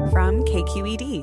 from KQED.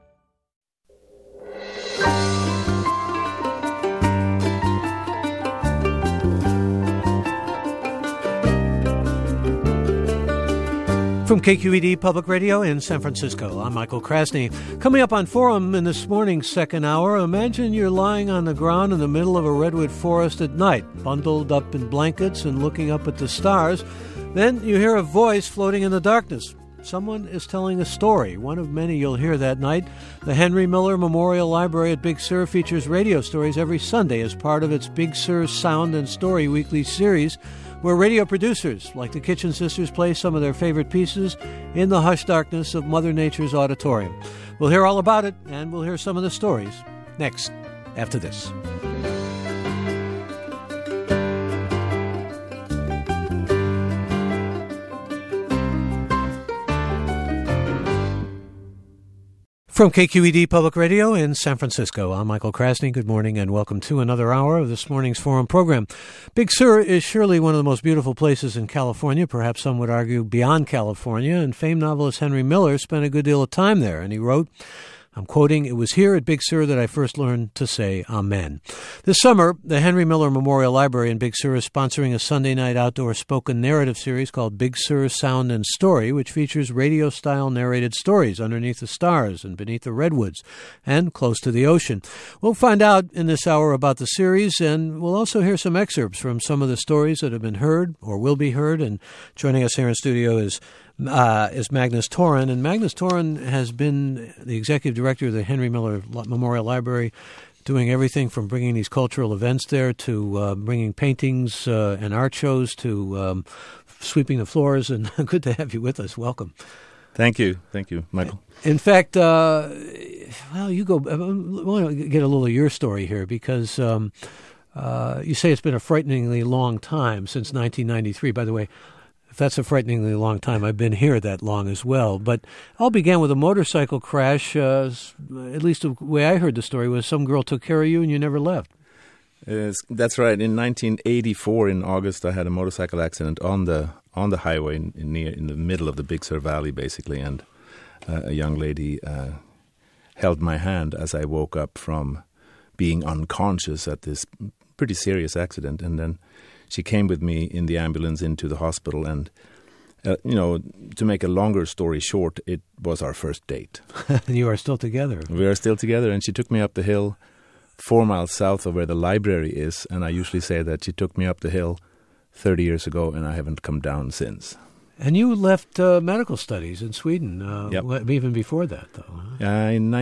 From KQED Public Radio in San Francisco, I'm Michael Krasny. Coming up on Forum in this morning's second hour, imagine you're lying on the ground in the middle of a redwood forest at night, bundled up in blankets and looking up at the stars. Then you hear a voice floating in the darkness. Someone is telling a story, one of many you'll hear that night. The Henry Miller Memorial Library at Big Sur features radio stories every Sunday as part of its Big Sur Sound and Story weekly series, where radio producers like the Kitchen Sisters play some of their favorite pieces in the hushed darkness of Mother Nature's auditorium. We'll hear all about it, and we'll hear some of the stories next, after this. From KQED Public Radio in San Francisco, I'm Michael Krasny. Good morning and welcome to another hour of this morning's Forum program. Big Sur is surely one of the most beautiful places in California, perhaps some would argue beyond California, and famed novelist Henry Miller spent a good deal of time there, and he wrote, I'm quoting, "It was here at Big Sur that I first learned to say Amen." This summer, the Henry Miller Memorial Library in Big Sur is sponsoring a Sunday night outdoor spoken narrative series called Big Sur Sound and Story, which features radio-style narrated stories underneath the stars and beneath the redwoods and close to the ocean. We'll find out in this hour about the series, and we'll also hear some excerpts from some of the stories that have been heard or will be heard. And joining us here in studio is Magnus Toren. And Magnus Toren has been the executive director of the Henry Miller Memorial Library, doing everything from bringing these cultural events there to bringing paintings and art shows to sweeping the floors. And good to have you with us. Welcome. Thank you, Michael. In fact, you go. I want to get a little of your story here because you say it's been a frighteningly long time since 1993. By the way, if that's a frighteningly long time, I've been here that long as well. But all began with a motorcycle crash. At least the way I heard the story was some girl took care of you and you never left. That's right. In 1984, in August, I had a motorcycle accident on the highway in the middle of the Big Sur Valley, basically, and a young lady held my hand as I woke up from being unconscious at this pretty serious accident, and then she came with me in the ambulance into the hospital, and, to make a longer story short, it was our first date. And you are still together. We are still together, and she took me up the hill 4 miles south of where the library is, and I usually say that she took me up the hill 30 years ago, and I haven't come down since. And you left medical studies in Sweden, Yep. Even before that, though. Huh? In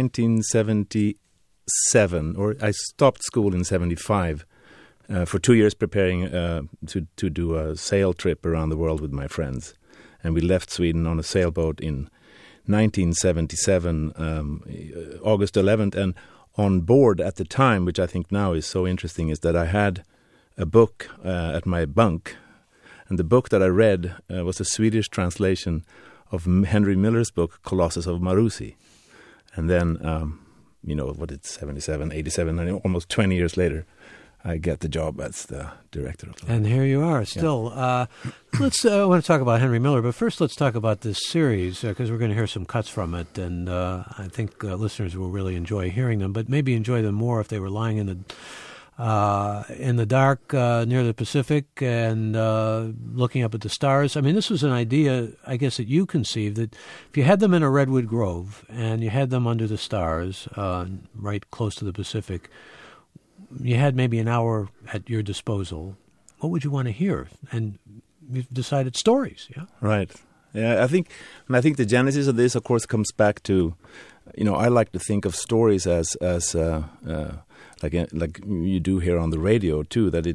1977, or I stopped school in 75, for 2 years preparing to do a sail trip around the world with my friends. And we left Sweden on a sailboat in 1977, August 11th. And on board at the time, which I think now is so interesting, is that I had a book at my bunk. And the book that I read was a Swedish translation of Henry Miller's book, Colossus of Marusi. And then, 77, 87, and almost 20 years later, I get the job as the director of the library. And here you are still. Yeah. I want to talk about Henry Miller, but first let's talk about this series because we're going to hear some cuts from it, and I think listeners will really enjoy hearing them, but maybe enjoy them more if they were lying in the dark near the Pacific and looking up at the stars. I mean, this was an idea, I guess, that you conceived, that if you had them in a redwood grove and you had them under the stars right close to the Pacific, you had maybe an hour at your disposal. What would you want to hear? And you've decided stories, yeah? Right. Yeah, I think the genesis of this, of course, comes back to, I like to think of stories as like you do here on the radio too. That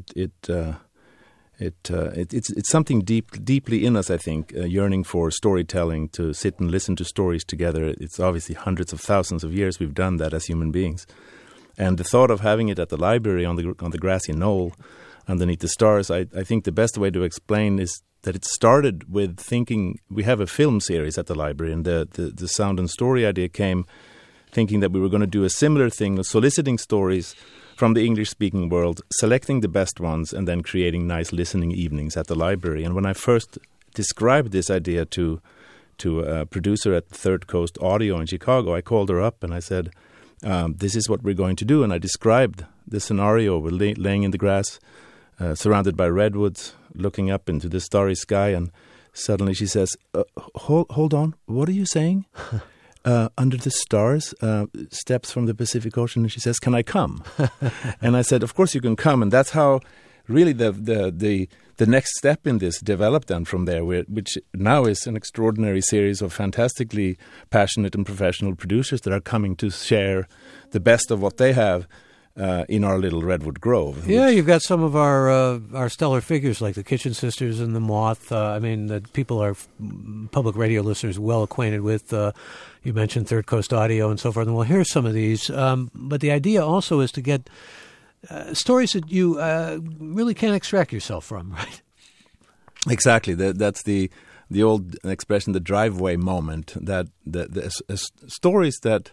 it's something deeply in us. I think yearning for storytelling, to sit and listen to stories together. It's obviously hundreds of thousands of years we've done that as human beings. And the thought of having it at the library on the grassy knoll underneath the stars, I think the best way to explain is that it started with thinking we have a film series at the library, and the sound and story idea came thinking that we were going to do a similar thing, soliciting stories from the English-speaking world, selecting the best ones, and then creating nice listening evenings at the library. And when I first described this idea to to a producer at Third Coast Audio in Chicago. I called her up and I said, this is what we're going to do. And I described the scenario. We're laying in the grass, surrounded by redwoods, looking up into the starry sky. And suddenly she says, hold on, what are you saying? Under the stars, steps from the Pacific Ocean. And she says, can I come? And I said, of course you can come. And that's how really the next step in this developed then from there, which now is an extraordinary series of fantastically passionate and professional producers that are coming to share the best of what they have in our little Redwood Grove. Yeah, you've got some of our stellar figures like the Kitchen Sisters and the Moth. That people are public radio listeners well acquainted with. You mentioned Third Coast Audio and so forth, and we'll hear some of these. But the idea also is to get stories that you really can't extract yourself from, right? Exactly. That's the old expression, the driveway moment. That the stories that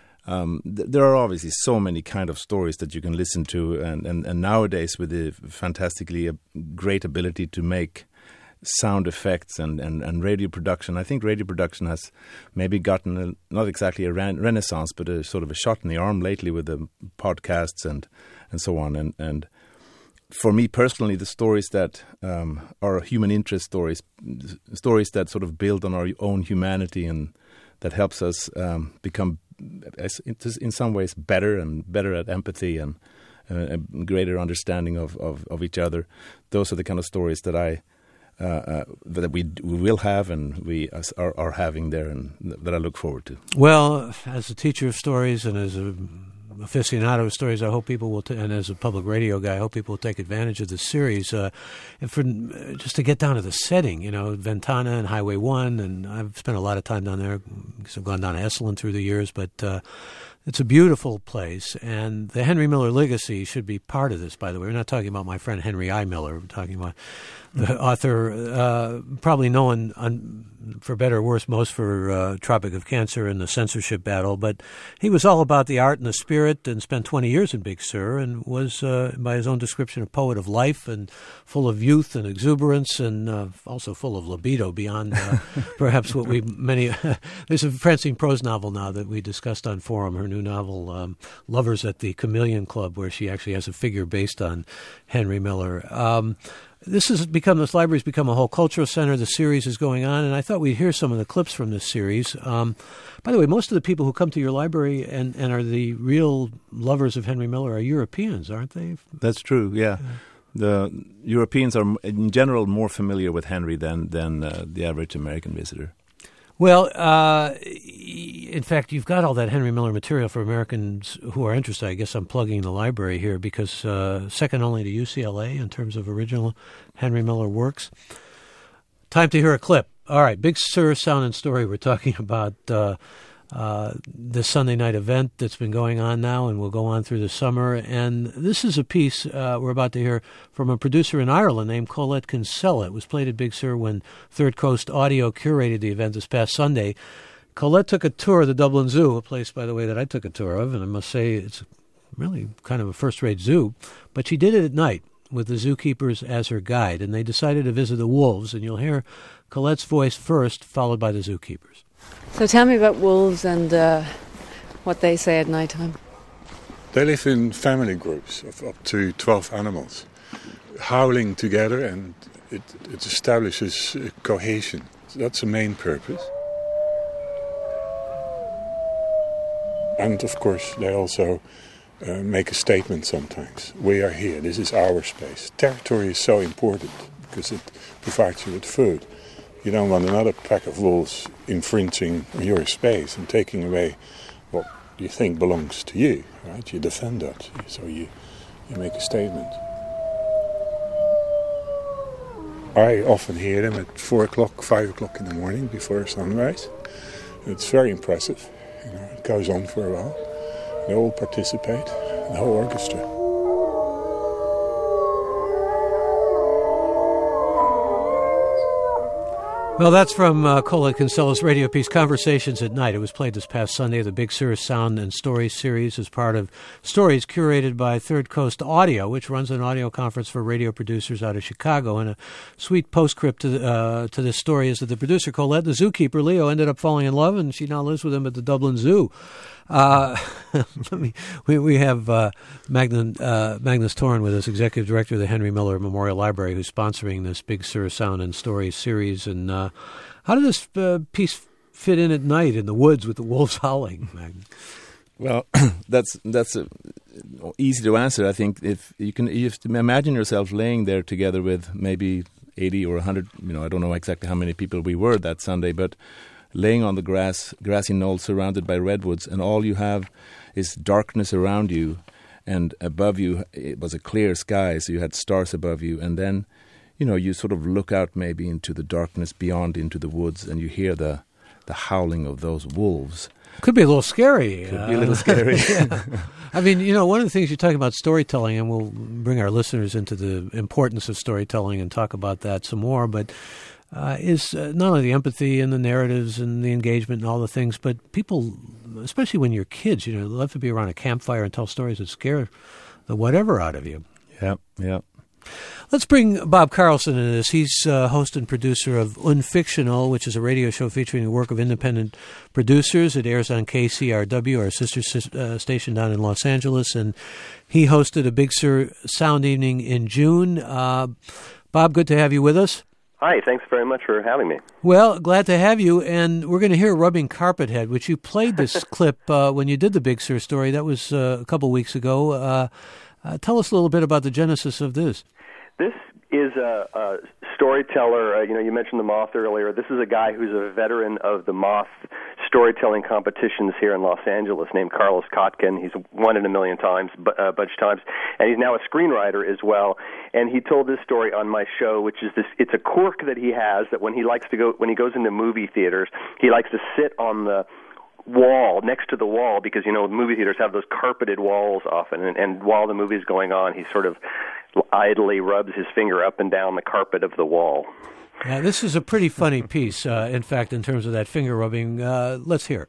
there are obviously so many kind of stories that you can listen to, and nowadays with the fantastically great ability to make sound effects and radio production. I think radio production has maybe gotten not exactly a renaissance, but a sort of a shot in the arm lately with the podcasts and so on. And for me personally, the stories that are human interest stories that sort of build on our own humanity and that helps us become, in some ways, better at empathy and a greater understanding of each other. Those are the kind of stories that that we will have and we are having there, and that I look forward to. Well, as a teacher of stories and as a aficionado of stories, I hope people will, and as a public radio guy, I hope people will take advantage of this series. And for just to get down to the setting, Ventana and Highway 1, and I've spent a lot of time down there because I've gone down to Esalen through the years, but it's a beautiful place, and the Henry Miller legacy should be part of this, by the way. We're not talking about my friend Henry I. Miller. We're talking about the author, probably known, for better or worse, most for Tropic of Cancer and the censorship battle, but he was all about the art and the spirit and spent 20 years in Big Sur and was, by his own description, a poet of life and full of youth and exuberance and also full of libido beyond perhaps what there's a Francine Prose novel now that we discussed on Forum, her new novel, Lovers at the Chameleon Club, where she actually has a figure based on Henry Miller. This library's become a whole cultural center. The series is going on, and I thought we'd hear some of the clips from this series. By the way, most of the people who come to your library and are the real lovers of Henry Miller are Europeans, aren't they? That's true, yeah. The Europeans are, in general, more familiar with Henry than the average American visitor. Well, in fact, you've got all that Henry Miller material for Americans who are interested. I guess I'm plugging the library here because second only to UCLA in terms of original Henry Miller works. Time to hear a clip. All right, Big Sur Sound and Story. We're talking about this Sunday night event that's been going on now and will go on through the summer. And this is a piece we're about to hear from a producer in Ireland named Colette Kinsella. It was played at Big Sur when Third Coast Audio curated the event this past Sunday. Colette took a tour of the Dublin Zoo, a place, by the way, that I took a tour of, and I must say it's really kind of a first-rate zoo. But she did it at night with the zookeepers as her guide, and they decided to visit the wolves, and you'll hear Colette's voice first, followed by the zookeepers. So tell me about wolves and what they say at night time. They live in family groups of up to 12 animals, howling together, and it establishes cohesion. So that's the main purpose. And of course they also make a statement sometimes. We are here, this is our space. Territory is so important because it provides you with food. You don't want another pack of wolves infringing your space and taking away what you think belongs to you, right? You defend that, so you make a statement. I often hear them at 4 o'clock, 5 o'clock in the morning before sunrise. It's very impressive. It goes on for a while. They all participate, the whole orchestra. Well, that's from Cola Kinsella's radio piece, Conversations at Night. It was played this past Sunday. The Big Sur Sound and Stories series is part of stories curated by Third Coast Audio, which runs an audio conference for radio producers out of Chicago. And a sweet postscript to this story is that the producer, Colette, the zookeeper, Leo, ended up falling in love, and she now lives with him at the Dublin Zoo. We have Magnus Toren with us, Executive Director of the Henry Miller Memorial Library, who's sponsoring this Big Sur Sound and Stories series. And how did this piece fit in at night in the woods with the wolves howling, Magnus? Well, that's easy to answer. I think if you have to imagine yourself laying there together with maybe 80 or 100. I don't know exactly how many people we were that Sunday, but laying on the grassy knoll surrounded by redwoods, and all you have is darkness around you, and above you it was a clear sky, so you had stars above you, and then, you sort of look out maybe into the darkness beyond, into the woods, and you hear the howling of those wolves. Could be a little scary. Could be a little scary. Yeah. I mean, one of the things you're talking about storytelling, and we'll bring our listeners into the importance of storytelling and talk about that some more, but is not only the empathy and the narratives and the engagement and all the things, but people, especially when you're kids, love to be around a campfire and tell stories that scare the whatever out of you. Yeah. Let's bring Bob Carlson into this. He's host and producer of Unfictional, which is a radio show featuring the work of independent producers. It airs on KCRW, our sister station down in Los Angeles, and he hosted a Big Sur Sound Evening in June. Bob, good to have you with us. Hi, thanks very much for having me. Well, glad to have you, and we're going to hear Rubbing Carpet Head, which you played this clip when you did the Big Sur story. That was a couple weeks ago. Tell us a little bit about the genesis of this. This is a storyteller. You mentioned the Moth earlier. This is a guy who's a veteran of the Moth storytelling competitions here in Los Angeles, named Carlos Kotkin. He's won it a bunch of times, and he's now a screenwriter as well. And he told this story on my show, which is this. It's a quirk that he has, that when he goes into movie theaters, he likes to sit on the wall, next to the wall, because movie theaters have those carpeted walls often, and while the movie's going on, he sort of idly rubs his finger up and down the carpet of the wall. Yeah, this is a pretty funny piece, in fact, in terms of that finger rubbing. Let's hear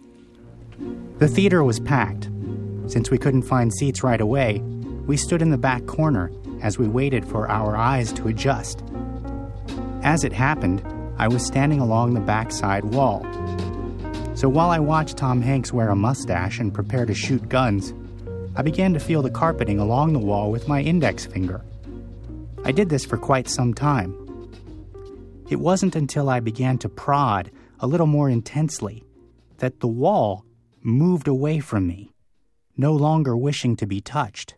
it. The theater was packed. Since we couldn't find seats right away, we stood in the back corner as we waited for our eyes to adjust. As it happened, I was standing along the backside wall. So while I watched Tom Hanks wear a mustache and prepare to shoot guns, I began to feel the carpeting along the wall with my index finger. I did this for quite some time. It wasn't until I began to prod a little more intensely that the wall moved away from me, no longer wishing to be touched.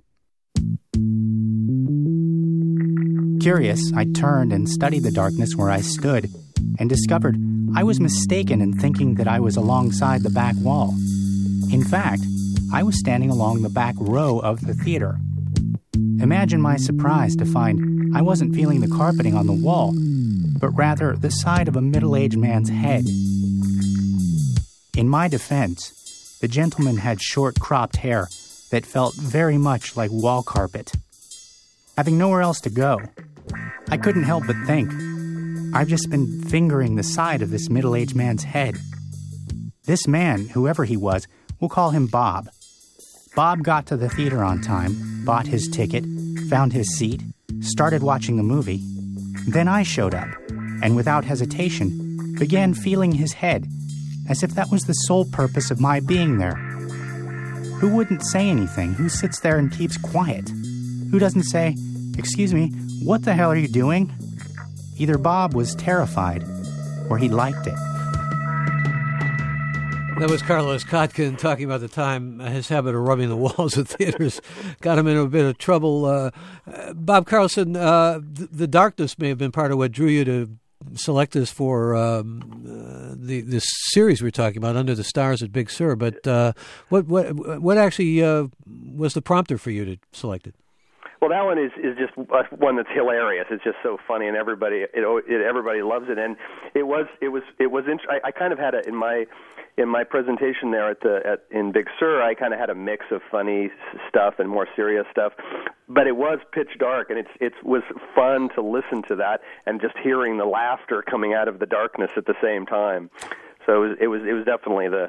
Curious, I turned and studied the darkness where I stood and discovered I was mistaken in thinking that I was alongside the back wall. In fact, I was standing along the back row of the theater. Imagine my surprise to find I wasn't feeling the carpeting on the wall, but rather the side of a middle-aged man's head. In my defense, the gentleman had short cropped hair that felt very much like wall carpet. Having nowhere else to go, I couldn't help but think, I've just been fingering the side of this middle-aged man's head. This man, whoever he was, we'll call him Bob. Bob got to the theater on time, bought his ticket, found his seat, started watching the movie. Then I showed up, and without hesitation, began feeling his head, as if that was the sole purpose of my being there. Who wouldn't say anything? Who sits there and keeps quiet? Who doesn't say, "Excuse me, what the hell are you doing?" Either Bob was terrified, or he liked it. That was Carlos Kotkin talking about the time his habit of rubbing the walls of theaters got him into a bit of trouble. Bob Carlson, the darkness may have been part of what drew you to select this for this series we're talking about, Under the Stars at Big Sur. But what actually was the prompter for you to select it? Well, that one is just one that's hilarious. It's just so funny, and everybody loves it. And it was. I kind of had it in my in my presentation there in Big Sur, I kind of had a mix of funny stuff and more serious stuff, but it was pitch dark, and it was fun to listen to that and just hearing the laughter coming out of the darkness at the same time. So it was definitely the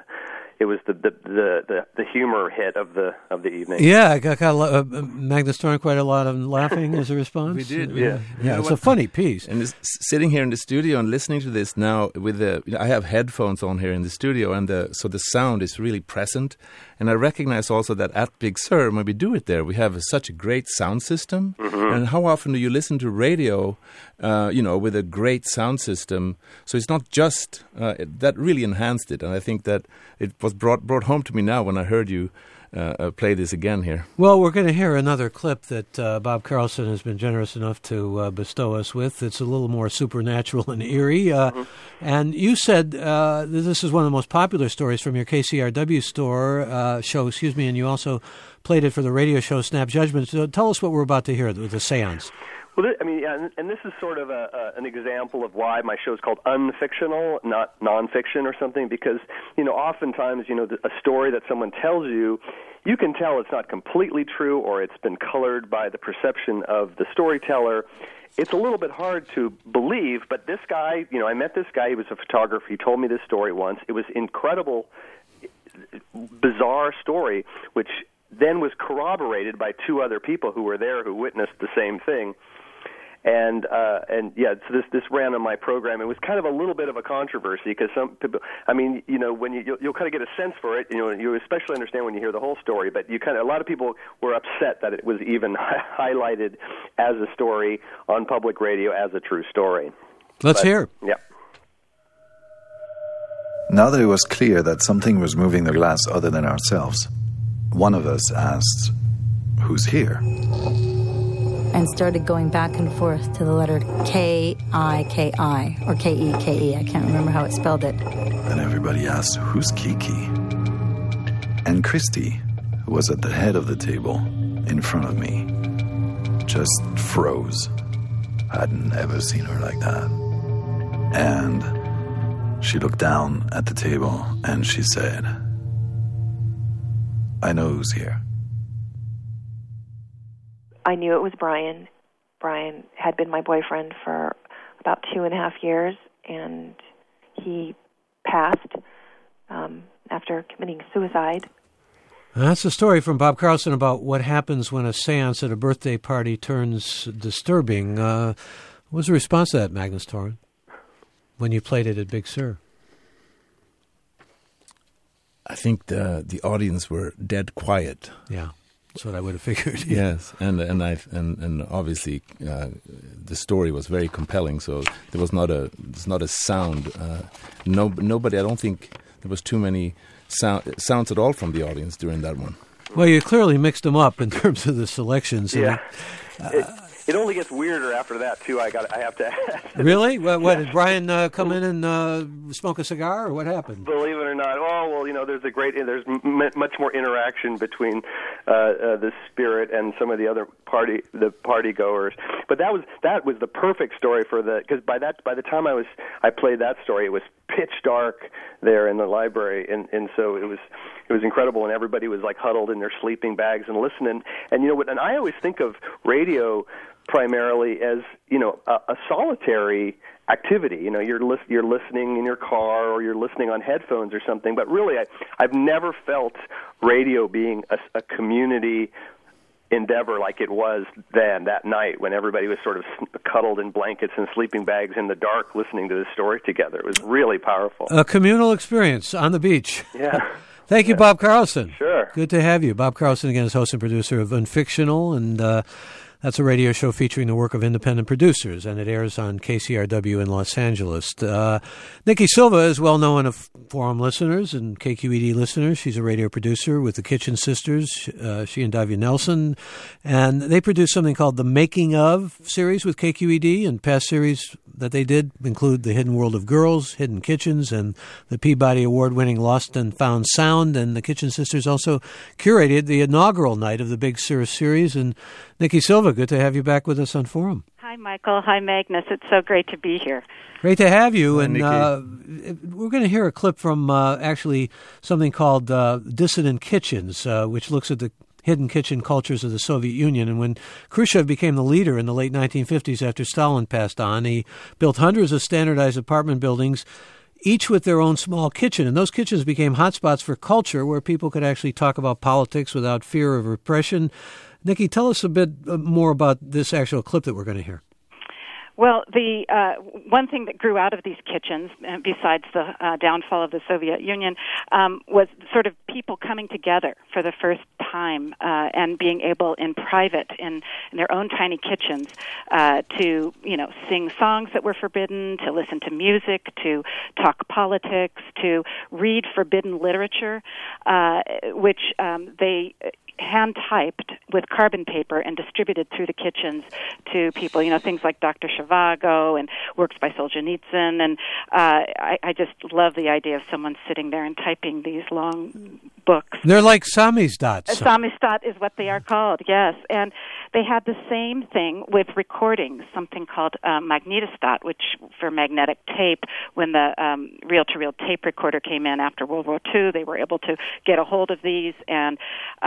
humor hit of the evening. Yeah, I got Magnus Thorn quite a lot of laughing as a response. We did. Yeah. It's a funny piece. And sitting here in the studio and listening to this now, I have headphones on here in the studio, and so the sound is really present. And I recognize also that at Big Sur, when we do it there, we have such a great sound system. Mm-hmm. And how often do you listen to radio, with a great sound system? So it's not just that really enhanced it, and I think that it was brought home to me now when I heard you play this again here. Well, we're going to hear another clip that Bob Carlson has been generous enough to bestow us with. It's a little more supernatural and eerie. And you said this is one of the most popular stories from your KCRW show, and you also played it for the radio show Snap Judgment. So tell us what we're about to hear with the seance. Well, and this is sort of an example of why my show is called unfictional, not nonfiction or something, because, oftentimes, a story that someone tells you, you can tell it's not completely true or it's been colored by the perception of the storyteller. It's a little bit hard to believe, but this guy, I met this guy, he was a photographer, he told me this story once. It was incredible, bizarre story, which then was corroborated by two other people who were there who witnessed the same thing. And so this ran on my program. It was kind of a little bit of a controversy because some people, when you'll kind of get a sense for it, you especially understand when you hear the whole story, but a lot of people were upset that it was even highlighted as a story on public radio as a true story. Let's hear. Yeah. Now that it was clear that something was moving the glass other than ourselves, one of us asked, "Who's here?" And started going back and forth to the letter K-I-K-I, or K-E-K-E. I can't remember how it spelled it. And everybody asked, "Who's Kiki?" And Christy, who was at the head of the table in front of me, just froze. I hadn't ever seen her like that. And she looked down at the table and she said, "I know who's here." I knew it was Brian. Brian had been my boyfriend for about 2.5 years, and he passed after committing suicide. That's a story from Bob Carlson about what happens when a seance at a birthday party turns disturbing. What was the response to that, Magnus Thorn, when you played it at Big Sur? I think the audience were dead quiet. Yeah. That's what I would have figured. Yes, and obviously the story was very compelling. So there was not a sound. Nobody. I don't think there was too many sounds at all from the audience during that one. Well, you clearly mixed them up in terms of the selections. Yeah. It only gets weirder after that too. I have to add. Really? What did Brian come in and smoke a cigar, or what happened? Believe it or not. Oh well, there's much more interaction between the spirit and some of the other party goers. But that was the perfect story because by the time I played that story, it was pitch dark there in the library, and so it was incredible, and everybody was like huddled in their sleeping bags and listening. And and I always think of radio primarily as a solitary activity. You're listening in your car or you're listening on headphones or something. But really, I've never felt radio being a community endeavor like it was then that night when everybody was sort of cuddled in blankets and sleeping bags in the dark listening to this story together. It was really powerful. A communal experience on the beach. Yeah. Thank you, Bob Carlson. Sure. Good to have you. Bob Carlson, again, is host and producer of Unfictional, and that's a radio show featuring the work of independent producers, and it airs on KCRW in Los Angeles. Nikki Silva is well known of Forum listeners and KQED listeners. She's a radio producer with the Kitchen Sisters, she and Davia Nelson, and they produce something called the Making Of series with KQED, and past series that they did include The Hidden World of Girls, Hidden Kitchens, and the Peabody Award-winning Lost and Found Sound. And the Kitchen Sisters also curated the inaugural night of the Big Sur series. And Nikki Silva, good to have you back with us on Forum. Hi, Hi, Michael. Hi, Magnus. It's so great to be here. Great to have you. Hi, and we're going to hear a clip from actually something called Dissident Kitchens, which looks at the hidden kitchen cultures of the Soviet Union. And when Khrushchev became the leader in the late 1950s after Stalin passed on, he built hundreds of standardized apartment buildings, each with their own small kitchen. And those kitchens became hotspots for culture where people could actually talk about politics without fear of repression. Nikki, tell us a bit more about this actual clip that we're going to hear. Well, the one thing that grew out of these kitchens, besides the downfall of the Soviet Union, was sort of people coming together for the first time and being able, in private, in their own tiny kitchens, to sing songs that were forbidden, to listen to music, to talk politics, to read forbidden literature, which they hand-typed with carbon paper and distributed through the kitchens to people, things like Dr. Zhivago and works by Solzhenitsyn. And I just love the idea of someone sitting there and typing these long books. They're like samizdat. Samizdat is what they are called, yes. And they had the same thing with recordings, something called magnetostat, which for magnetic tape, when the reel-to-reel tape recorder came in after World War II, they were able to get a hold of these, and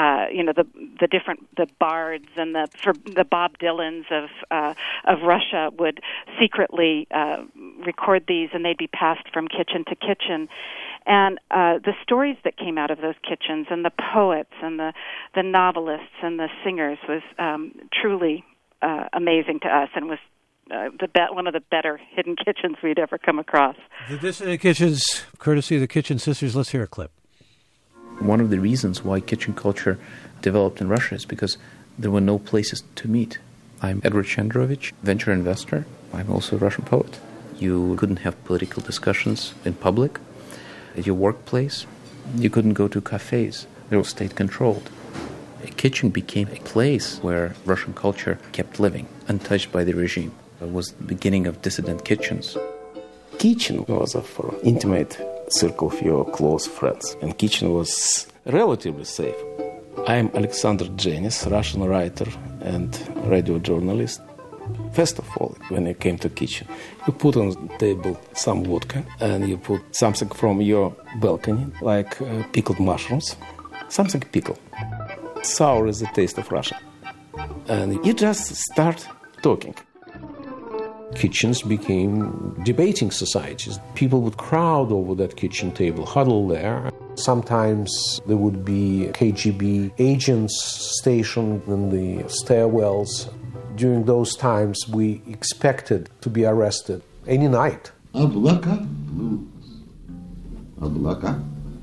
the bards and the Bob Dylans of Russia would secretly record these, and they'd be passed from kitchen to kitchen. And the stories that came out of those kitchens, and the poets and the novelists and the singers, was truly amazing to us, and was one of the better hidden kitchens we'd ever come across. The Dissident Kitchens, courtesy of the Kitchen Sisters. Let's hear a clip. One of the reasons why kitchen culture developed in Russia is because there were no places to meet. I'm Edward Chandrovich, venture investor. I'm also a Russian poet. You couldn't have political discussions in public. At your workplace, you couldn't go to cafes. They were state-controlled. A kitchen became a place where Russian culture kept living, untouched by the regime. It was the beginning of dissident kitchens. Kitchen was for intimate circle of your close friends, and kitchen was relatively safe. I am Alexander Dzenis, Russian writer and radio journalist. First of all, when you came to kitchen, you put on the table some vodka, and you put something from your balcony, like pickled mushrooms, something pickled. Sour is the taste of Russia. And you just start talking. Kitchens became debating societies. People would crowd over that kitchen table, huddle there. Sometimes there would be KGB agents stationed in the stairwells. During those times, we expected to be arrested any night. Облака плывут, облака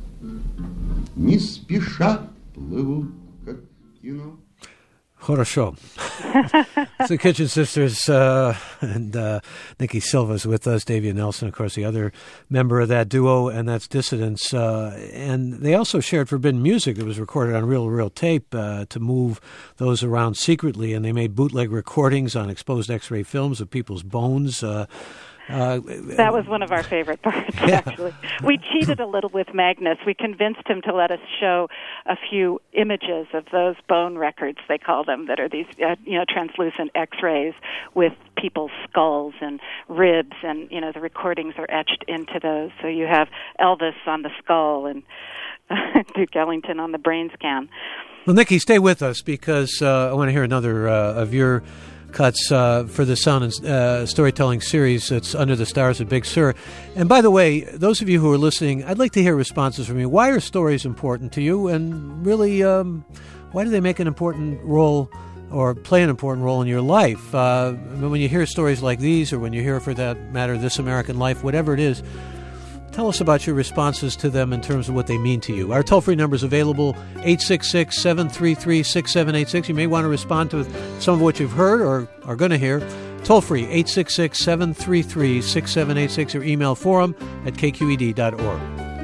не спеша плывут, как кино. Хорошо. It's the Kitchen Sisters, and Nikki Silva's with us, Davia Nelson, of course, the other member of that duo, and that's Dissidents. And they also shared forbidden music that was recorded on reel-to-reel tape to move those around secretly, and they made bootleg recordings on exposed X-ray films of people's bones. That was one of our favorite parts, actually. We cheated a little with Magnus. We convinced him to let us show a few images of those bone records, they call them, that are these translucent X-rays with people's skulls and ribs, and the recordings are etched into those. So you have Elvis on the skull and Duke Ellington on the brain scan. Well, Nikki, stay with us, because I want to hear another of your cuts for the sound and storytelling series that's Under the Stars at Big Sur. And by the way, those of you who are listening, I'd like to hear responses from you. Why are stories important to you? And really, why do they make an important role or play an important role in your life? When you hear stories like these, or when you hear, for that matter, This American Life, whatever it is, tell us about your responses to them in terms of what they mean to you. Our toll-free number is available, 866-733-6786. You may want to respond to some of what you've heard or are going to hear. Toll-free, 866-733-6786, or email forum@kqed.org.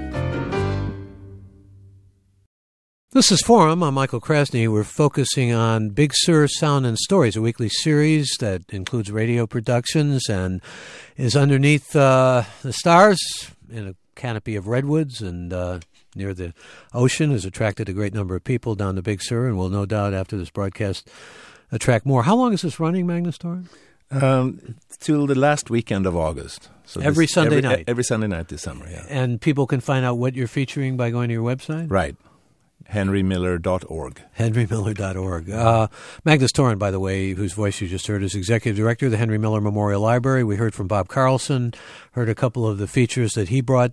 This is Forum. I'm Michael Krasny. We're focusing on Big Sur Sound and Stories, a weekly series that includes radio productions and is underneath the stars in a canopy of redwoods, and near the ocean, has attracted a great number of people down to Big Sur, and will no doubt, after this broadcast, attract more. How long is this running, Magnus Torren? Till the last weekend of August. So every Sunday night? Every Sunday night this summer, yeah. And people can find out what you're featuring by going to your website? Right. henrymiller.org. henrymiller.org. Magnus Torren, by the way, whose voice you just heard, is Executive Director of the Henry Miller Memorial Library. We heard from Bob Carlson, heard a couple of the features that he brought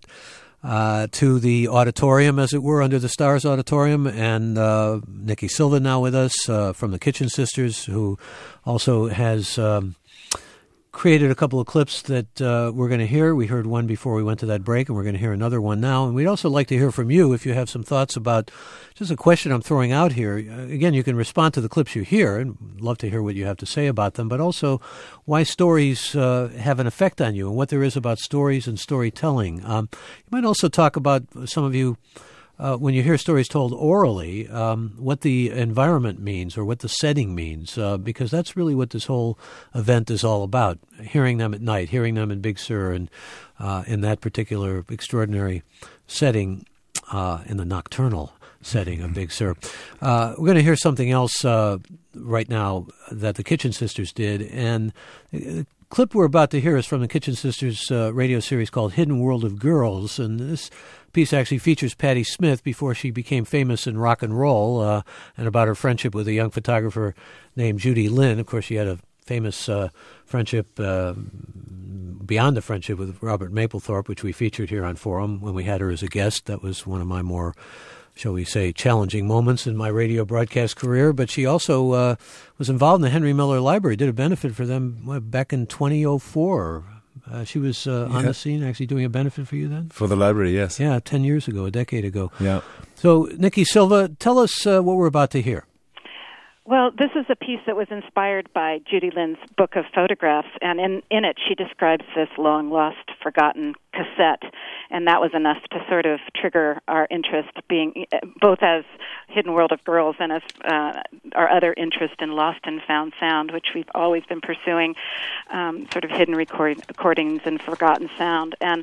to the auditorium, as it were, under the Stars Auditorium, and Nikki Silva now with us from the Kitchen Sisters, who also has created a couple of clips that we're going to hear. We heard one before we went to that break, and we're going to hear another one now. And we'd also like to hear from you if you have some thoughts about just a question I'm throwing out here. Again, you can respond to the clips you hear, and love to hear what you have to say about them, but also why stories have an effect on you and what there is about stories and storytelling. You might also talk about, some of you, when you hear stories told orally, what the environment means or what the setting means, because that's really what this whole event is all about, hearing them at night, hearing them in Big Sur and in that particular extraordinary setting, in the nocturnal setting of Big Sur. We're going to hear something else right now that the Kitchen Sisters did, and the clip we're about to hear is from the Kitchen Sisters radio series called Hidden World of Girls, and this piece actually features Patti Smith before she became famous in rock and roll, and about her friendship with a young photographer named Judy Lynn. Of course, she had a famous friendship beyond the friendship with Robert Mapplethorpe, which we featured here on Forum when we had her as a guest. That was one of my more, shall we say, challenging moments in my radio broadcast career. But she also was involved in the Henry Miller Library, did a benefit for them back in 2004. She was on the scene, actually doing a benefit for you then? For the library, yes. Yeah, 10 years ago, a decade ago. Yeah. So, Nikki Silva, tell us what we're about to hear. Well, this is a piece that was inspired by Judy Lynn's book of photographs, and in it she describes this long-lost, forgotten cassette, and that was enough to sort of trigger our interest, being both as Hidden World of Girls and as our other interest in lost and found sound, which we've always been pursuing, sort of hidden recordings and forgotten sound. And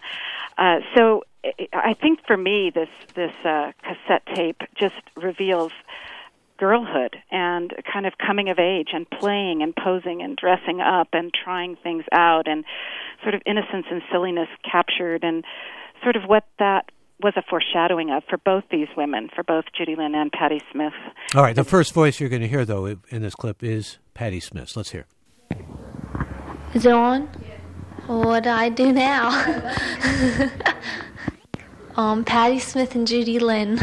so I think for me this cassette tape just reveals girlhood and kind of coming of age and playing and posing and dressing up and trying things out and sort of innocence and silliness captured, and sort of what that was a foreshadowing of for both these women, for both Judy Lynn and Patti Smith. All right, the first voice you're going to hear, though, in this clip is Patti Smith's. Let's hear. Is it on? What do I do now? Patti Smith and Judy Lynn.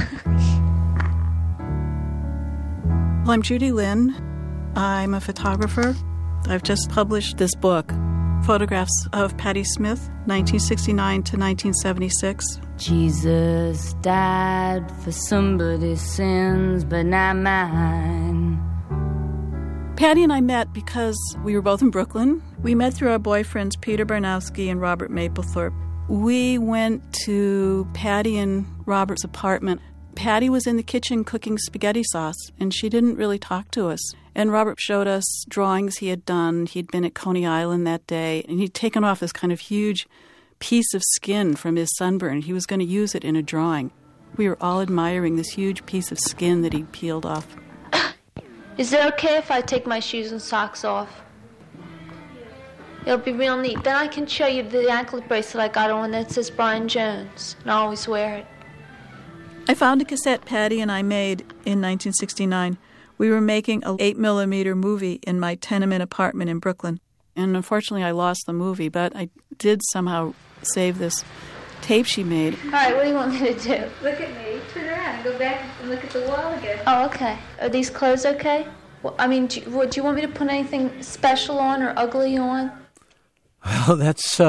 Well, I'm Judy Lynn. I'm a photographer. I've just published this book, Photographs of Patti Smith, 1969 to 1976. Jesus died for somebody's sins, but not mine. Patti and I met because we were both in Brooklyn. We met through our boyfriends, Peter Barnowski and Robert Mapplethorpe. We went to Patti and Robert's apartment. Patti was in the kitchen cooking spaghetti sauce, and she didn't really talk to us. And Robert showed us drawings he had done. He'd been at Coney Island that day, and he'd taken off this kind of huge piece of skin from his sunburn. He was going to use it in a drawing. We were all admiring this huge piece of skin that he'd peeled off. Is it okay if I take my shoes and socks off? It'll be real neat. Then I can show you the anklet bracelet I got on that says Brian Jones, and I always wear it. I found a cassette Patti and I made in 1969. We were making an 8mm movie in my tenement apartment in Brooklyn. And unfortunately, I lost the movie, but I did somehow save this tape she made. All right, what do you want me to do? Look at me. Turn around. Go back and look at the wall again. Oh, okay. Are these clothes okay? Well, I mean, do you want me to put anything special on or ugly on? Well, that's...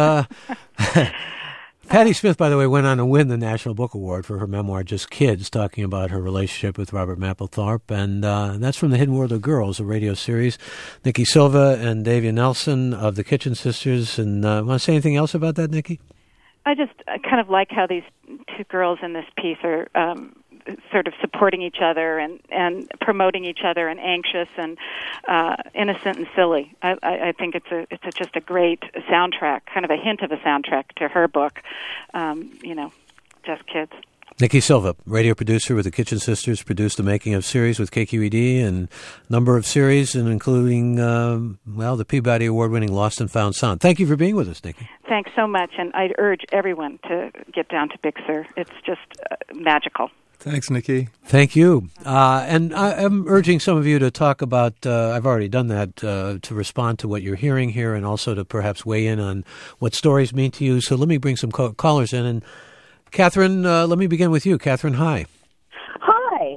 Patti Smith, by the way, went on to win the National Book Award for her memoir, Just Kids, talking about her relationship with Robert Mapplethorpe. And that's from the Hidden World of Girls, a radio series. Nikki Silva and Davia Nelson of the Kitchen Sisters. And want to say anything else about that, Nikki? I just kind of like how these two girls in this piece are sort of supporting each other and promoting each other, and anxious and innocent and silly. I think it's just a great soundtrack, kind of a hint of a soundtrack to her book, Just Kids. Nikki Silva, radio producer with the Kitchen Sisters, produced the making of series with KQED and a number of series, and including, the Peabody Award-winning Lost and Found Sound. Thank you for being with us, Nikki. Thanks so much, and I'd urge everyone to get down to Big Sur. It's just magical. Thanks, Nikki. Thank you. And I'm urging some of you to talk about, I've already done that, to respond to what you're hearing here and also to perhaps weigh in on what stories mean to you. So let me bring some callers in. And Catherine, let me begin with you. Catherine, hi. Hi.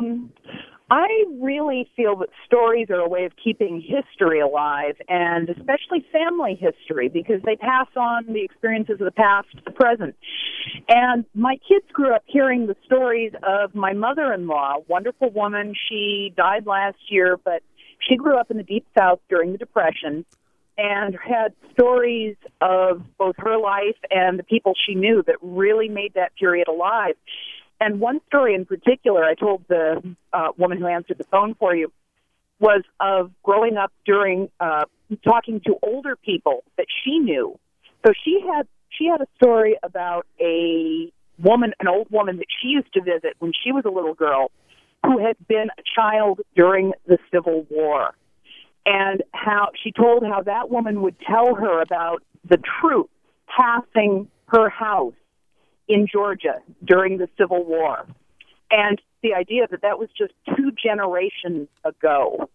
I really feel that stories are a way of keeping history alive, and especially family history, because they pass on the experiences of the past to the present. And my kids grew up hearing the stories of my mother-in-law, wonderful woman. She died last year, but she grew up in the Deep South during the Depression and had stories of both her life and the people she knew that really made that period alive. And one story in particular, I told the woman who answered the phone for you, was of growing up during talking to older people that she knew. So she had a story about an old woman that she used to visit when she was a little girl, who had been a child during the Civil War. And how she told how that woman would tell her about the troops passing her house in Georgia during the Civil War. And the idea that was just 2 generations ago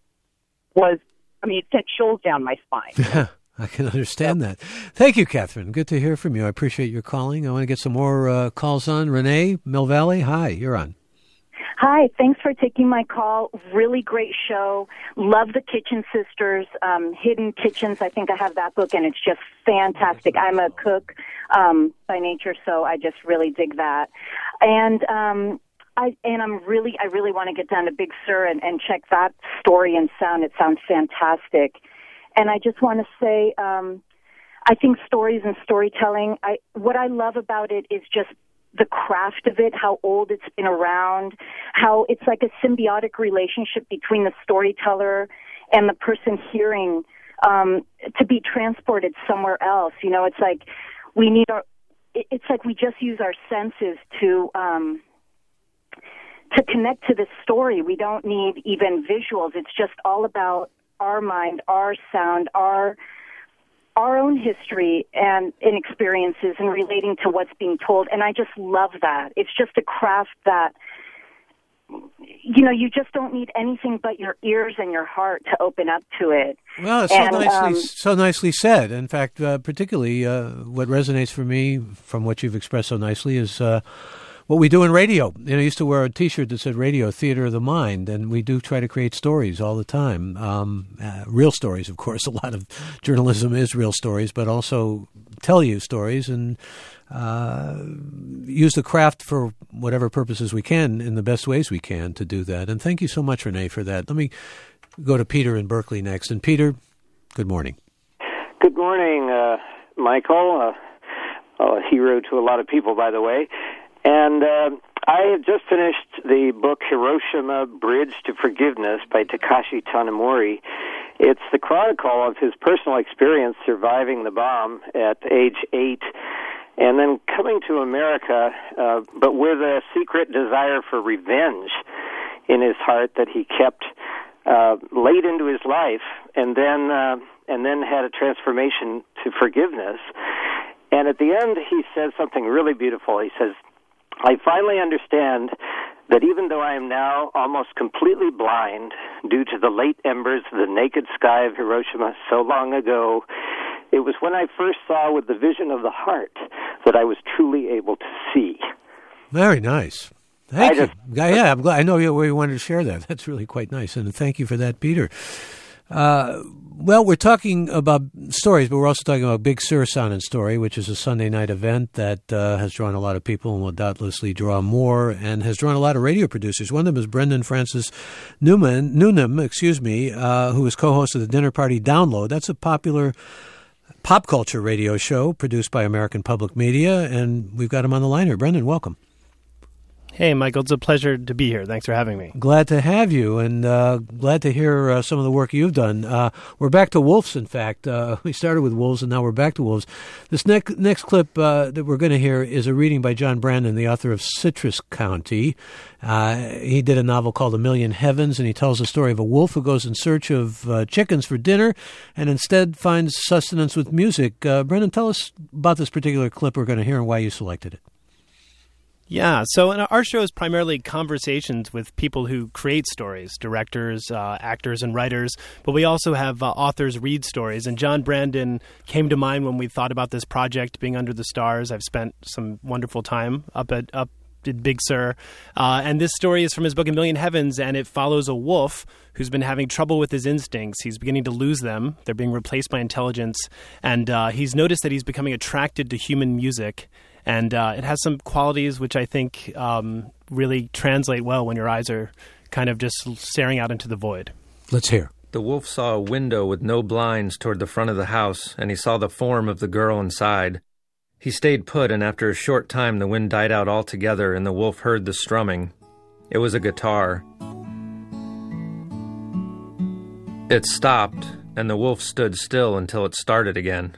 it sent chills down my spine. I can understand that. Thank you, Catherine. Good to hear from you. I appreciate your calling. I want to get some more calls on. Renee, Mill Valley, hi, you're on. Hi, thanks for taking my call. Really great show. Love the Kitchen Sisters, Hidden Kitchens. I think I have that book, and it's just fantastic. I'm a cook by nature, so I just really dig that. And I really want to get down to Big Sur and check that story and sound. It sounds fantastic. And I just want to say, I think stories and storytelling, what I love about it is just the craft of it, how old it's been around, how it's like a symbiotic relationship between the storyteller and the person hearing, to be transported somewhere else. You know, it's like we just use our senses to connect to this story. We don't need even visuals. It's just all about our mind, our sound, our own history and experiences and relating to what's being told. And I just love that. It's just a craft that, you just don't need anything but your ears and your heart to open up to it. Well, it's so nicely said. In fact, particularly what resonates for me from what you've expressed so nicely is what we do in radio. I used to wear a T-shirt that said Radio Theater of the Mind, and we do try to create stories all the time. Real stories, of course. A lot of journalism is real stories, but also tell you stories and use the craft for whatever purposes we can in the best ways we can to do that. And thank you so much, Renee, for that. Let me go to Peter in Berkeley next. And Peter, good morning. Good morning, Michael, a hero to a lot of people, by the way. And I have just finished the book Hiroshima Bridge to Forgiveness by Takashi Tanimori. It's the chronicle of his personal experience surviving the bomb at age 8 and then coming to America, but with a secret desire for revenge in his heart that he kept late into his life, and then had a transformation to forgiveness. And at the end, he says something really beautiful. He says, I finally understand that even though I am now almost completely blind due to the late embers of the naked sky of Hiroshima so long ago, it was when I first saw with the vision of the heart that I was truly able to see. Very nice. Thank you. Yeah, I'm glad. I know you wanted to share that. That's really quite nice. And thank you for that, Peter. Well, we're talking about stories, but we're also talking about Big Sur Sound and Story, which is a Sunday night event that has drawn a lot of people and will doubtlessly draw more, and has drawn a lot of radio producers. One of them is Brendan Francis Newnham, who is co-host of the Dinner Party Download. That's a popular pop culture radio show produced by American Public Media, and we've got him on the line here. Brendan, welcome. Hey, Michael, it's a pleasure to be here. Thanks for having me. Glad to have you, and glad to hear some of the work you've done. We're back to wolves, in fact. We started with wolves, and now we're back to wolves. This next clip that we're going to hear is a reading by John Brandon, the author of Citrus County. He did a novel called A Million Heavens, and he tells the story of a wolf who goes in search of chickens for dinner and instead finds sustenance with music. Brendan, tell us about this particular clip we're going to hear and why you selected it. Yeah, so our show is primarily conversations with people who create stories, directors, actors, and writers, but we also have authors read stories. And John Brandon came to mind when we thought about this project, Being Under the Stars. I've spent some wonderful time up at Big Sur. And this story is from his book, A Million Heavens, and it follows a wolf who's been having trouble with his instincts. He's beginning to lose them. They're being replaced by intelligence. And he's noticed that he's becoming attracted to human music. And it has some qualities which I think really translate well when your eyes are kind of just staring out into the void. Let's hear. The wolf saw a window with no blinds toward the front of the house, and he saw the form of the girl inside. He stayed put, and after a short time the wind died out altogether, and the wolf heard the strumming. It was a guitar. It stopped, and the wolf stood still until it started again.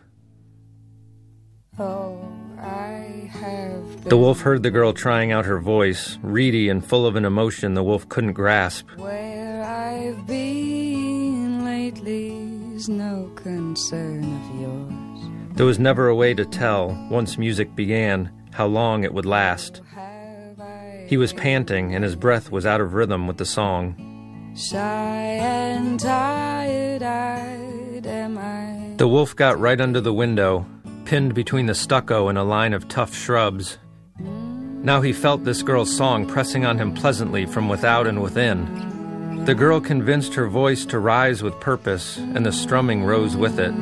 The wolf heard the girl trying out her voice, reedy and full of an emotion the wolf couldn't grasp. Where I've been lately's no concern of yours. There was never a way to tell, once music began, how long it would last. He was panting, and his breath was out of rhythm with the song. Shy and tired-eyed am I. The wolf got right under the window, pinned between the stucco and a line of tough shrubs. Now he felt this girl's song pressing on him pleasantly from without and within. The girl convinced her voice to rise with purpose, and the strumming rose with it.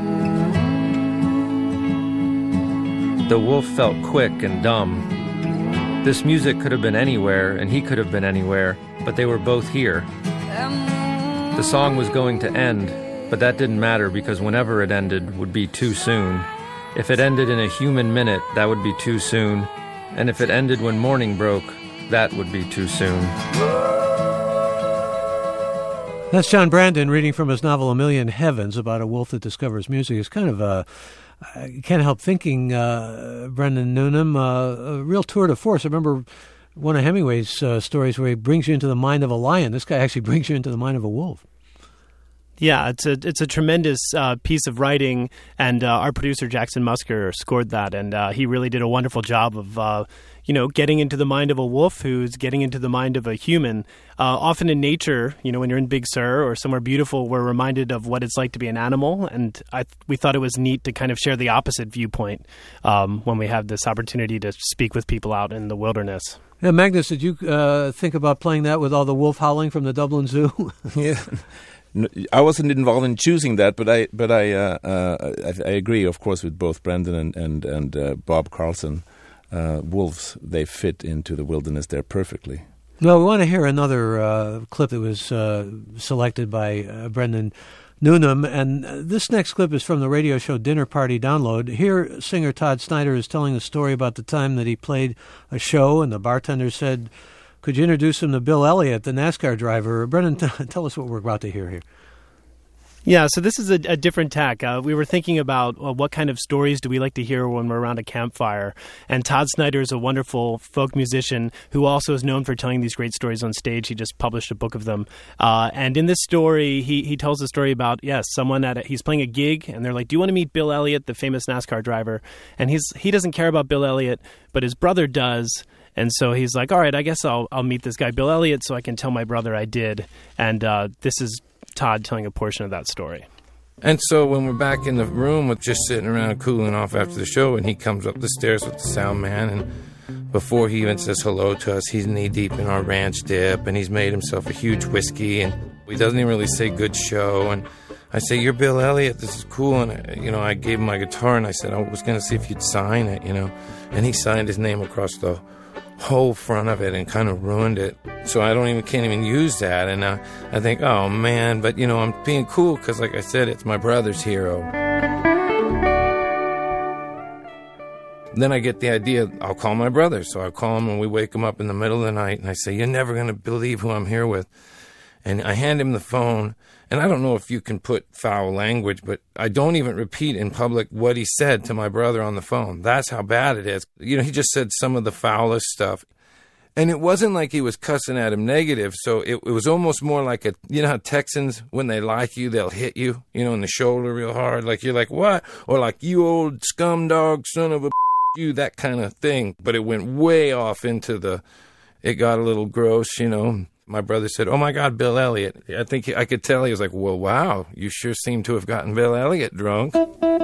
The wolf felt quick and dumb. This music could have been anywhere, and he could have been anywhere, but they were both here. The song was going to end, but that didn't matter because whenever it ended would be too soon. If it ended in a human minute, that would be too soon. And if it ended when morning broke, that would be too soon. That's John Brandon reading from his novel A Million Heavens about a wolf that discovers music. It's kind of I can't help thinking, Brendan Noonan, a real tour de force. I remember one of Hemingway's stories where he brings you into the mind of a lion. This guy actually brings you into the mind of a wolf. Yeah, it's a tremendous piece of writing, and our producer Jackson Musker scored that, and he really did a wonderful job of getting into the mind of a wolf who's getting into the mind of a human. Often in nature, when you're in Big Sur or somewhere beautiful, we're reminded of what it's like to be an animal, and we thought it was neat to kind of share the opposite viewpoint when we have this opportunity to speak with people out in the wilderness. Yeah, Magnus, did you think about playing that with all the wolf howling from the Dublin Zoo? Yeah. No, I wasn't involved in choosing that, but I agree, of course, with both Brendan and Bob Carlson. Wolves, they fit into the wilderness there perfectly. No, we want to hear another clip that was selected by Brendan Noonan, and this next clip is from the radio show Dinner Party Download. Here, singer Todd Snyder is telling a story about the time that he played a show, and the bartender said, "Could you introduce him to Bill Elliott, the NASCAR driver?" Brendan, tell us what we're about to hear here. Yeah, so this is a different tack. We were thinking about what kind of stories do we like to hear when we're around a campfire. And Todd Snyder is a wonderful folk musician who also is known for telling these great stories on stage. He just published a book of them. And in this story, he tells a story about, someone he's playing a gig, and they're like, "Do you want to meet Bill Elliott, the famous NASCAR driver?" And he doesn't care about Bill Elliott, but his brother does. And so he's like, "All right, I guess I'll meet this guy Bill Elliott so I can tell my brother I did." And this is Todd telling a portion of that story. And so when we're back in the room with just sitting around cooling off after the show, and he comes up the stairs with the sound man, and before he even says hello to us, he's knee deep in our ranch dip, and he's made himself a huge whiskey, and he doesn't even really say good show. And I say, "You're Bill Elliott, this is cool." And I gave him my guitar, and I said I was going to see if you'd sign it, and he signed his name across the whole front of it and kind of ruined it. So I can't even use that. And I think, oh man, but I'm being cool because, like I said, it's my brother's hero. Then I get the idea, I'll call my brother. So I call him and we wake him up in the middle of the night and I say, you're never going to believe who I'm here with. And I hand him the phone, and I don't know if you can put foul language, but I don't even repeat in public what he said to my brother on the phone. That's how bad it is. You know, he just said some of the foulest stuff. And it wasn't like he was cussing at him negative, so it was almost more like you know how Texans, when they like you, they'll hit you, you know, in the shoulder real hard, like you're like, what? Or like, you old scum dog, son of a you, that kind of thing. But it went way off into it got a little gross, you know. My brother said, oh my God, Bill Elliott. I think I could tell he was like, well, wow, you sure seem to have gotten Bill Elliott drunk.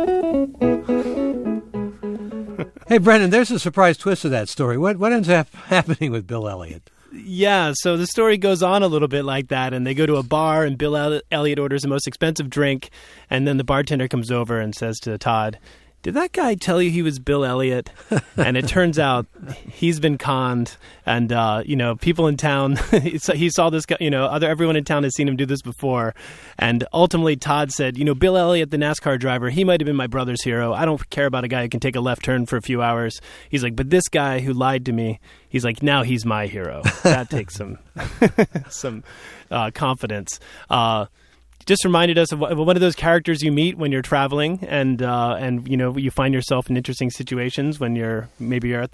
Hey, Brendan, there's a surprise twist to that story. What ends up happening with Bill Elliott? Yeah, so the story goes on a little bit like that, and they go to a bar, and Bill Elliott orders the most expensive drink, and then the bartender comes over and says to Todd, did that guy tell you he was Bill Elliott? And it turns out he's been conned, and you know, people in town, he saw this guy, you know, everyone in town has seen him do this before, and ultimately Todd said, you know, Bill Elliott, the NASCAR driver, he might have been my brother's hero. I don't care about a guy who can take a left turn for a few hours. He's like, but this guy who lied to me, he's like, now he's my hero. That takes some confidence. Just reminded us of one of those characters you meet when you're traveling, and you know, you find yourself in interesting situations when you're at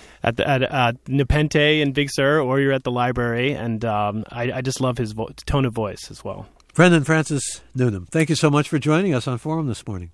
Nepenthe in Big Sur, or you're at the library, and I just love his tone of voice as well. Brendan Francis Newnham, thank you so much for joining us on Forum this morning.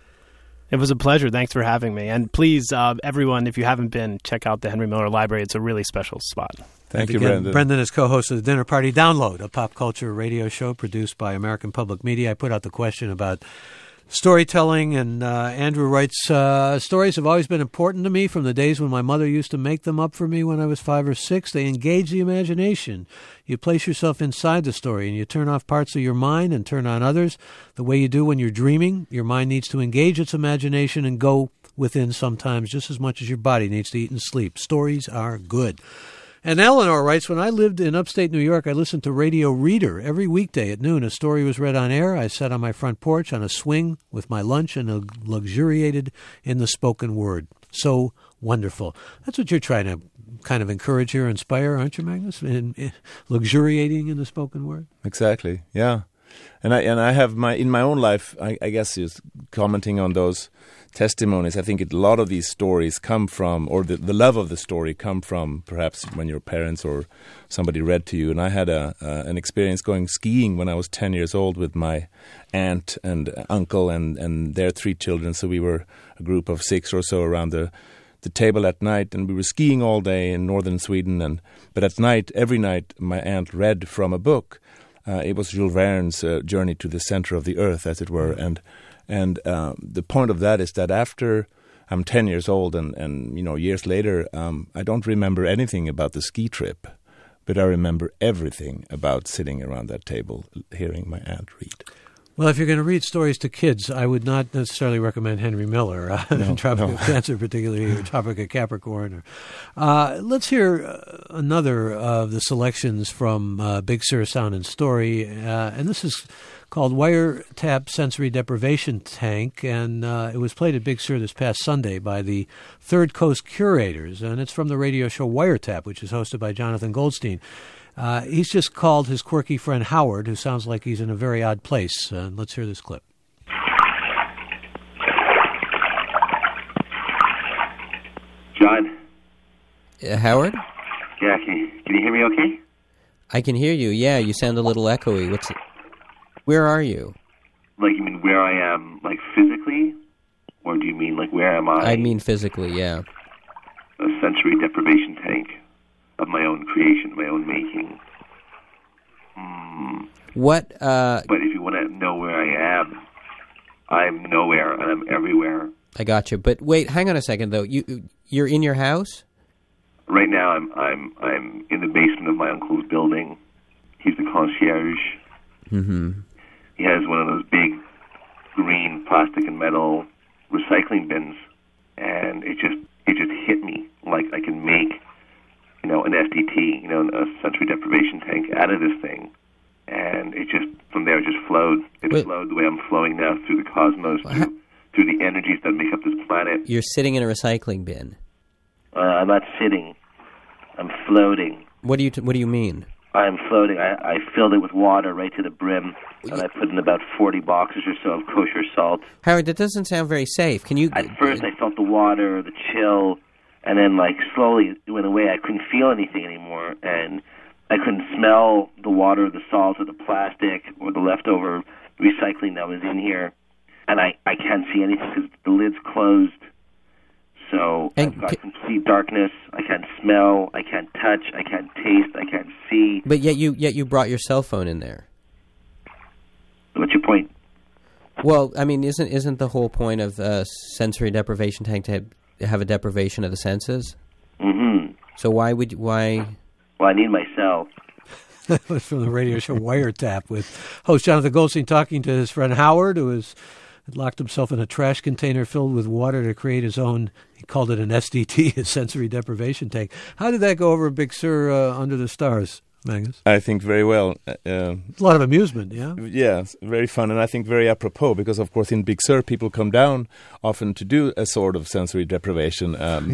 It was a pleasure. Thanks for having me. And please, everyone, if you haven't been, check out the Henry Miller Library. It's a really special spot. Thank you, Brendan. Brendan is co-host of the Dinner Party Download, a pop culture radio show produced by American Public Media. I put out the question about storytelling, and Andrew writes, stories have always been important to me from the days when my mother used to make them up for me when I was 5 or 6. They engage the imagination. You place yourself inside the story, and you turn off parts of your mind and turn on others. The way you do when you're dreaming, your mind needs to engage its imagination and go within sometimes just as much as your body needs to eat and sleep. Stories are good. And Eleanor writes, when I lived in upstate New York, I listened to Radio Reader. Every weekday at noon, a story was read on air. I sat on my front porch on a swing with my lunch and luxuriated in the spoken word. So wonderful. That's what you're trying to kind of encourage here, inspire, aren't you, Magnus? In luxuriating in the spoken word? Exactly, yeah. And I have in my own life, I guess, just commenting on those testimonies, I think a lot of these stories come from, or the love of the story come from, perhaps when your parents or somebody read to you. And I had an experience going skiing when I was 10 years old with my aunt and uncle and their 3 children. So we were a group of 6 or so around the table at night, and we were skiing all day in northern Sweden. But at night, every night, my aunt read from a book. It was Jules Verne's Journey to the Center of the Earth, as it were. And the point of that is that after I'm 10 years old and you know, years later, I don't remember anything about the ski trip, but I remember everything about sitting around that table, hearing my aunt read. Well, if you're going to read stories to kids, I would not necessarily recommend Henry Miller, Tropic of Cancer particularly, or Tropic of Capricorn. Let's hear another of the selections from Big Sur Sound and Story, and this is called Wiretap Sensory Deprivation Tank, and it was played at Big Sur this past Sunday by the Third Coast Curators, and it's from the radio show Wiretap, which is hosted by Jonathan Goldstein. He's just called his quirky friend Howard, who sounds like he's in a very odd place. Let's hear this clip. John? Howard? Yeah, can you hear me okay? I can hear you, yeah. You sound a little echoey. Where are you? Like, you mean where I am, like, physically? Or do you mean, like, where am I? I mean physically, yeah. A sensory deprivation tank of my own creation, my own making. What, But if you want to know where I am, I'm nowhere, and I'm everywhere. I got you. But wait, hang on a second, though. You're in your house? Right now, I'm in the basement of my uncle's building. He's the concierge. Mm-hmm. He has one of those big green plastic and metal recycling bins, and it just hit me like I can make, you know, an SDT, you know, a sensory deprivation tank out of this thing, and it just from there it just flowed. It flowed the way I'm flowing now through the cosmos to through the energies that make up this planet. You're sitting in a recycling bin. I'm not sitting. I'm floating. What do you mean? I'm floating. I filled it with water right to the brim, and I put in about 40 boxes or so of kosher salt. Howard, that doesn't sound very safe. Can you... At first, I felt the water, the chill, and then, slowly it went away. I couldn't feel anything anymore, and I couldn't smell the water, the salt, or the plastic, or the leftover recycling that was in here. And I can't see anything because the lid's closed. So I've got complete darkness. I can't smell. I can't touch. I can't taste. I can't see. But yet you brought your cell phone in there. What's your point? Well, I mean, isn't the whole point of sensory deprivation tank to have a deprivation of the senses? Mm-hmm. So why? Well, I need my cell. That was from the radio show Wiretap with host Jonathan Goldstein talking to his friend Howard, who had locked himself in a trash container filled with water to create his own, he called it an SDT, a sensory deprivation tank. How did that go over Big Sur under the stars, Magnus? I think very well. A lot of amusement, yeah? Yeah, very fun, and I think very apropos, because, of course, in Big Sur, people come down often to do a sort of sensory deprivation,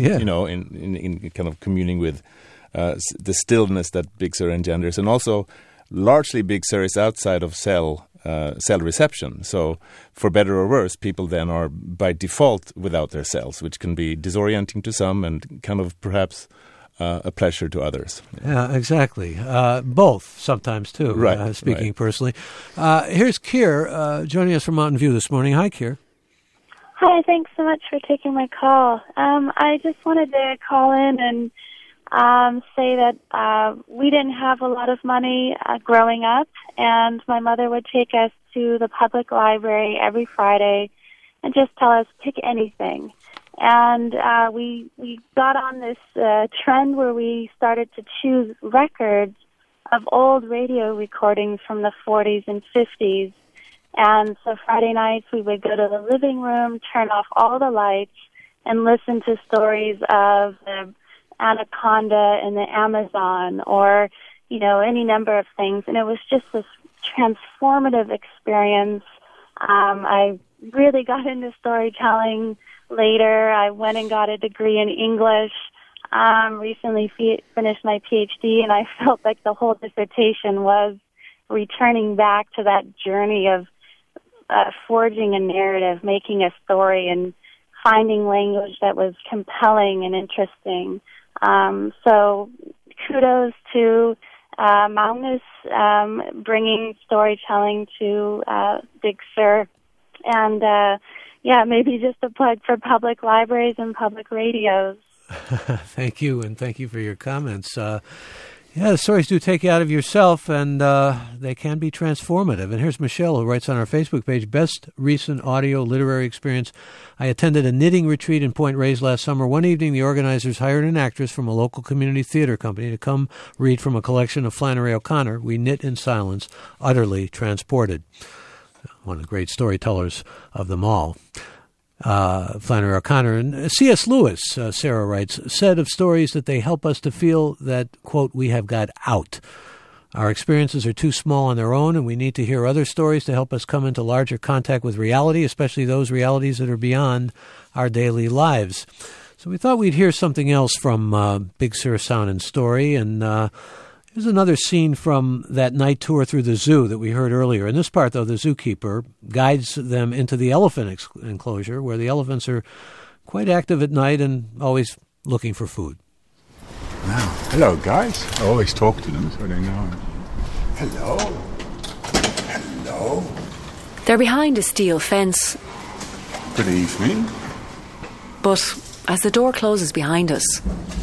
in kind of communing with the stillness that Big Sur engenders. And also, largely Big Sur is outside of cell reception. So, for better or worse, people then are by default without their cells, which can be disorienting to some and kind of perhaps a pleasure to others. Yeah, exactly. Both sometimes too. Right. Speaking personally, here's Keir joining us from Mountain View this morning. Hi, Keir. Hi. Thanks so much for taking my call. I just wanted to call in and say that we didn't have a lot of money growing up, and my mother would take us to the public library every Friday and just tell us, pick anything. And we got on this trend where we started to choose records of old radio recordings from the 40s and 50s. And so Friday nights we would go to the living room, turn off all the lights, and listen to stories of the anaconda in the Amazon, or any number of things. And it was just this transformative experience. I really got into storytelling later. I went and got a degree in English, recently finished my PhD, and I felt like the whole dissertation was returning back to that journey of forging a narrative, making a story, and finding language that was compelling and interesting. So kudos to Magnus bringing storytelling to Big Sur. And maybe just a plug for public libraries and public radios. Thank you, and thank you for your comments. The stories do take you out of yourself, and they can be transformative. And here's Michelle, who writes on our Facebook page, best recent audio literary experience. I attended a knitting retreat in Point Reyes last summer. One evening, the organizers hired an actress from a local community theater company to come read from a collection of Flannery O'Connor. We knit in silence, utterly transported. One of the great storytellers of them all. Flannery O'Connor. And C.S. Lewis, Sarah writes, said of stories that they help us to feel that, quote, we have got out. Our experiences are too small on their own, and we need to hear other stories to help us come into larger contact with reality, especially those realities that are beyond our daily lives. So we thought we'd hear something else from Big Sur Sound and Story, and here's another scene from that night tour through the zoo that we heard earlier. In this part, though, the zookeeper guides them into the elephant enclosure, where the elephants are quite active at night and always looking for food. Now, hello, guys. I always talk to them so they know. Hello. Hello. They're behind a steel fence. Good evening. But as the door closes behind us,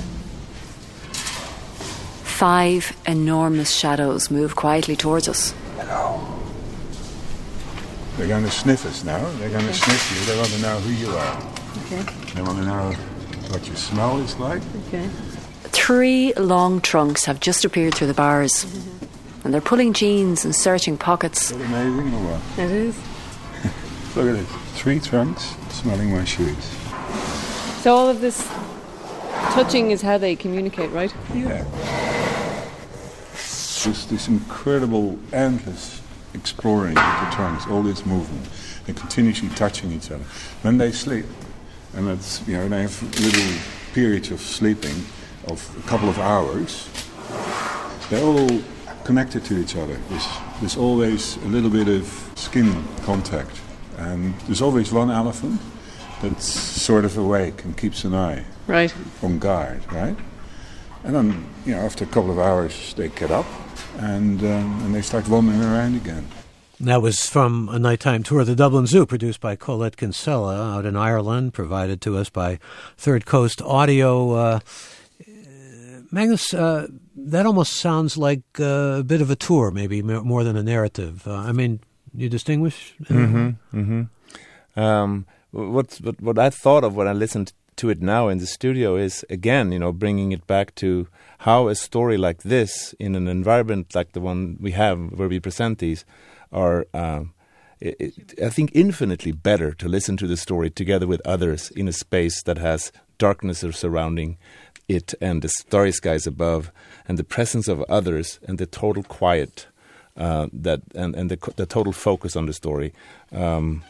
5 enormous shadows move quietly towards us. Hello. They're going to sniff us now. They're going to sniff you. They want to know who you are. Okay. They want to know what your smell is like. Okay. 3 long trunks have just appeared through the bars. And they're pulling jeans and searching pockets. Is that amazing or what? It is. Look at this. 3 trunks smelling my shoes. So all of this touching is how they communicate, right? Yeah. Just this incredible, endless exploring with the trunks, all this movement, and continuously touching each other. When they sleep, and that's, they have little periods of sleeping of a couple of hours, they're all connected to each other. There's always a little bit of skin contact, and there's always one elephant that's sort of awake and keeps an eye on guard, right? And then, after a couple of hours, they get up and they start wandering around again. That was from a nighttime tour of the Dublin Zoo, produced by Colette Kinsella out in Ireland, provided to us by Third Coast Audio. Magnus, that almost sounds like a bit of a tour, maybe more than a narrative. You distinguish? What I thought of when I listened to it now in the studio is, again, bringing it back to how a story like this, in an environment like the one we have where we present these, are, I think, infinitely better to listen to the story together with others in a space that has darkness surrounding it and the starry skies above and the presence of others and the total quiet and the total focus on the story. And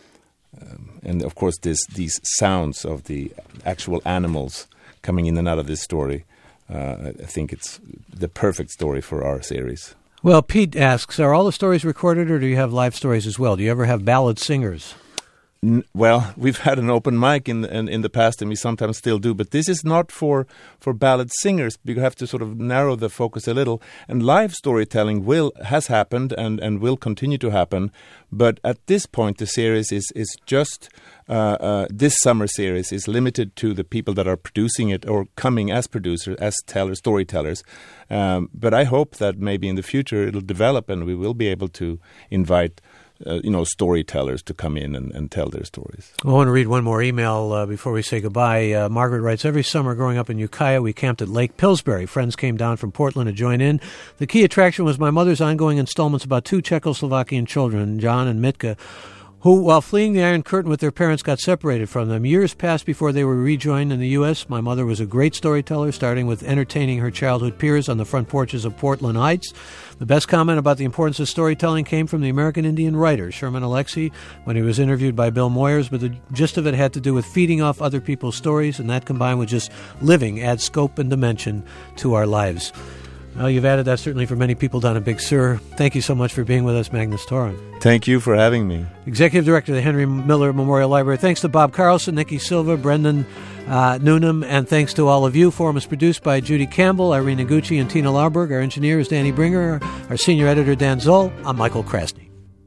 of course, these sounds of the actual animals coming in and out of this story. I think it's the perfect story for our series. Well, Pete asks, are all the stories recorded, or do you have live stories as well? Do you ever have ballad singers? Well, we've had an open mic in the past, and we sometimes still do. But this is not for ballad singers. You have to sort of narrow the focus a little. And live storytelling has happened and will continue to happen. But at this point, the series is just this summer series is limited to the people that are producing it or coming as producers, as storytellers. But I hope that maybe in the future it'll develop, and we will be able to invite storytellers to come in and tell their stories. I want to read one more email before we say goodbye. Margaret writes, every summer growing up in Ukiah, we camped at Lake Pillsbury. Friends came down from Portland to join in. The key attraction was my mother's ongoing installments about two Czechoslovakian children, John and Mitka, who, while fleeing the Iron Curtain with their parents, got separated from them. Years passed before they were rejoined in the U.S. My mother was a great storyteller, starting with entertaining her childhood peers on the front porches of Portland Heights. The best comment about the importance of storytelling came from the American Indian writer, Sherman Alexie, when he was interviewed by Bill Moyers, but the gist of it had to do with feeding off other people's stories, and that combined with just living adds scope and dimension to our lives. Well, you've added that certainly for many people down at Big Sur. Thank you so much for being with us, Magnus Toren. Thank you for having me. Executive Director of the Henry Miller Memorial Library. Thanks to Bob Carlson, Nikki Silva, Brendan Noonan, and thanks to all of you. Forum is produced by Judy Campbell, Irene Noguchi, and Tina Larberg. Our engineer is Danny Bringer. Our senior editor, Dan Zoll. I'm Michael Krasny.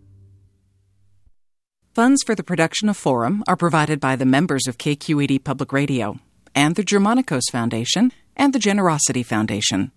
Funds for the production of Forum are provided by the members of KQED Public Radio and the Germanicos Foundation and the Generosity Foundation.